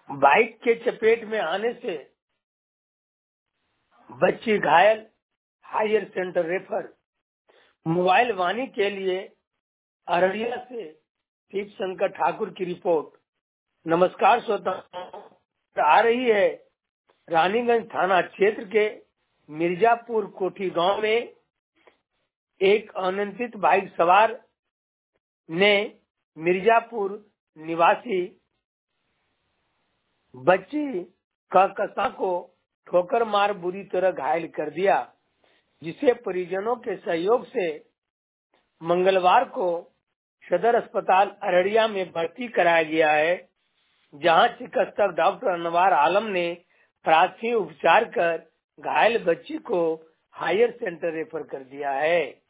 Bike के चपेट में आने से बच्ची घायल, हायर सेंटर रेफर। मोबाइल वाणी के लिए अररिया से शिव शंकर ठाकुर की रिपोर्ट। नमस्कार श्रोताओं, आ रही है रानीगंज थाना क्षेत्र के मिर्जापुर कोठी गांव में एक अनियंत्रित बाइक सवार ने मिर्जापुर निवासी बच्ची कहकशां को ठोकर मार बुरी तरह घायल कर दिया, जिसे परिजनों के सहयोग से मंगलवार को सदर अस्पताल अररिया में भर्ती कराया गया है, जहां चिकित्सक डॉक्टर अनवार आलम ने प्राथमिक उपचार कर घायल बच्ची को हायर सेंटर रेफर कर दिया है।